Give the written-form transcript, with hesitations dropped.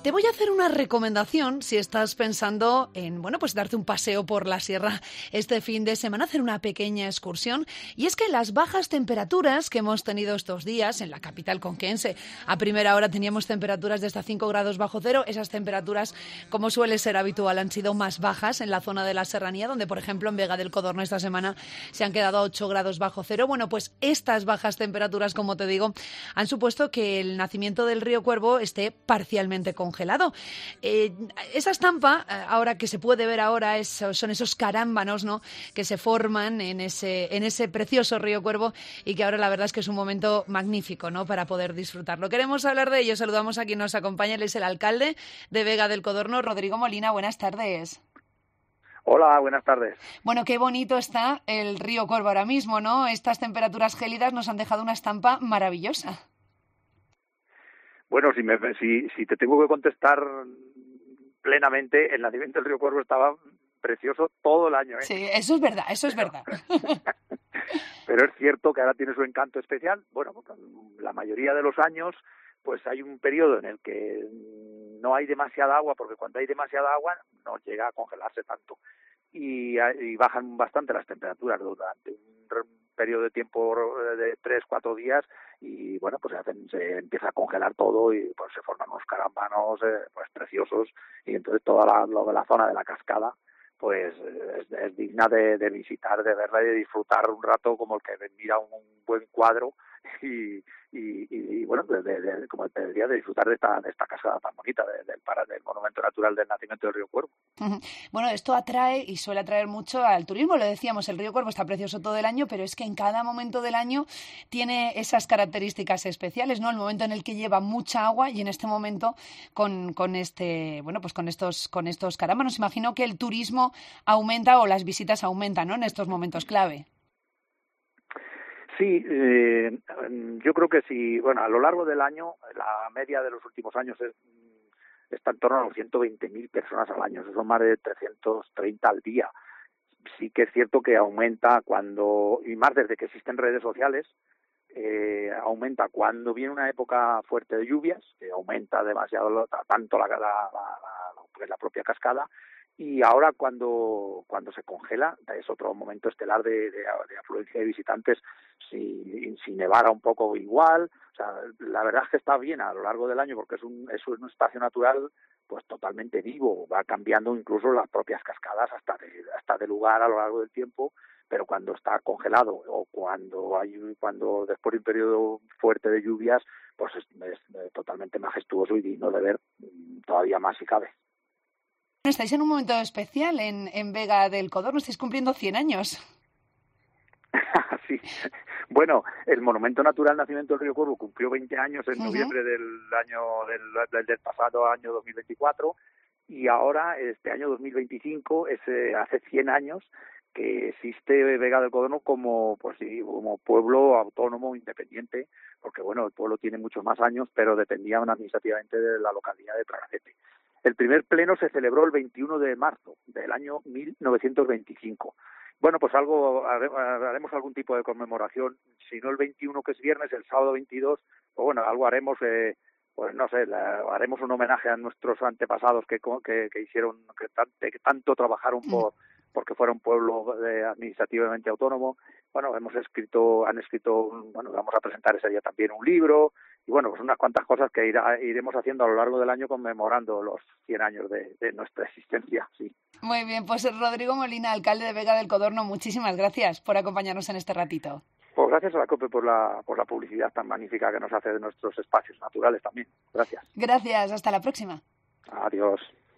te voy a hacer una recomendación si estás pensando en, bueno, pues darte un paseo por la sierra este fin de semana, hacer una pequeña excursión. Y es que las bajas temperaturas que hemos tenido estos días en la capital conquense, a primera hora teníamos temperaturas de hasta 5 grados bajo cero. Esas temperaturas, como suele ser habitual, han sido más bajas en la zona de la serranía, donde, por ejemplo, en Vega del Codorno esta semana se han quedado a 8 grados bajo cero. Bueno, pues estas bajas temperaturas, como te digo, han supuesto que el nacimiento del río Cuervo esté parcialmente congelado. Esa estampa, ahora que se puede ver ahora, son esos carámbanos, ¿no?, que se forman en ese precioso río Cuervo y que ahora la verdad es que es un momento magnífico, ¿no?, para poder disfrutarlo. Queremos hablar de ello. Saludamos a quien nos acompaña. Él es el alcalde de Vega del Codorno, Rodrigo Molina. Buenas tardes. Hola, buenas tardes. Bueno, qué bonito está el río Cuervo ahora mismo, ¿no? Estas temperaturas gélidas nos han dejado una estampa maravillosa. Bueno, si te tengo que contestar plenamente, el nacimiento del río Cuervo estaba precioso todo el año, ¿eh? Sí, eso es verdad, eso es verdad. Pero es cierto que ahora tiene su encanto especial. Bueno, la mayoría de los años, pues hay un periodo en el que no hay demasiada agua, porque cuando hay demasiada agua no llega a congelarse tanto. Y bajan bastante las temperaturas durante un periodo de tiempo de 3-4 días y bueno, pues se empieza a congelar todo y pues se forman unos carámbanos pues preciosos, y entonces toda la zona de la cascada pues es digna de visitar, de verla y de disfrutar un rato como el que mira un buen cuadro y bueno, como te diría, de disfrutar de esta cascada tan bonita del monumento natural del nacimiento del río Cuervo. Bueno, esto atrae y suele atraer mucho al turismo. Lo decíamos, el río Cuervo está precioso todo el año, pero es que en cada momento del año tiene esas características especiales, ¿no? El momento en el que lleva mucha agua y en este momento con estos carámbanos. Imagino que el turismo aumenta o las visitas aumentan, ¿no?, en estos momentos clave. Sí, yo creo que sí. Bueno, a lo largo del año, la media de los últimos años está en torno a los 120.000 personas al año. Eso son más de 330 al día. Sí que es cierto que aumenta y más desde que existen redes sociales, aumenta cuando viene una época fuerte de lluvias, que aumenta demasiado tanto la propia cascada. Y ahora cuando se congela es otro momento estelar de afluencia de visitantes. Si nevara un poco igual, o sea, la verdad es que está bien a lo largo del año porque es un espacio natural pues totalmente vivo, va cambiando incluso las propias cascadas hasta de lugar a lo largo del tiempo, pero cuando está congelado o cuando después de un periodo fuerte de lluvias, pues es totalmente majestuoso y digno de ver todavía más si cabe. Estáis en un momento especial en Vega del Codorno, estáis cumpliendo 100 años. Sí. Bueno, el Monumento Natural Nacimiento del Río Cuervo cumplió 20 años en noviembre del pasado año 2024, y ahora, este año 2025, hace 100 años que existe Vega del Codorno como pueblo autónomo independiente, porque bueno, el pueblo tiene muchos más años, pero dependía administrativamente de la localidad de Tragacete. El primer pleno se celebró el 21 de marzo del año 1925. Bueno, pues haremos algún tipo de conmemoración, si no el 21, que es viernes, el sábado 22, pues bueno, algo haremos, pues no sé, haremos un homenaje a nuestros antepasados que hicieron, que tanto trabajaron porque fuera un pueblo administrativamente autónomo. Bueno, vamos a presentar ese día también un libro, y bueno, pues unas cuantas cosas que iremos haciendo a lo largo del año conmemorando los 100 años de nuestra existencia, sí. Muy bien, pues Rodrigo Molina, alcalde de Vega del Codorno, muchísimas gracias por acompañarnos en este ratito. Pues gracias a la COPE por la publicidad tan magnífica que nos hace de nuestros espacios naturales también. Gracias. Gracias, hasta la próxima. Adiós.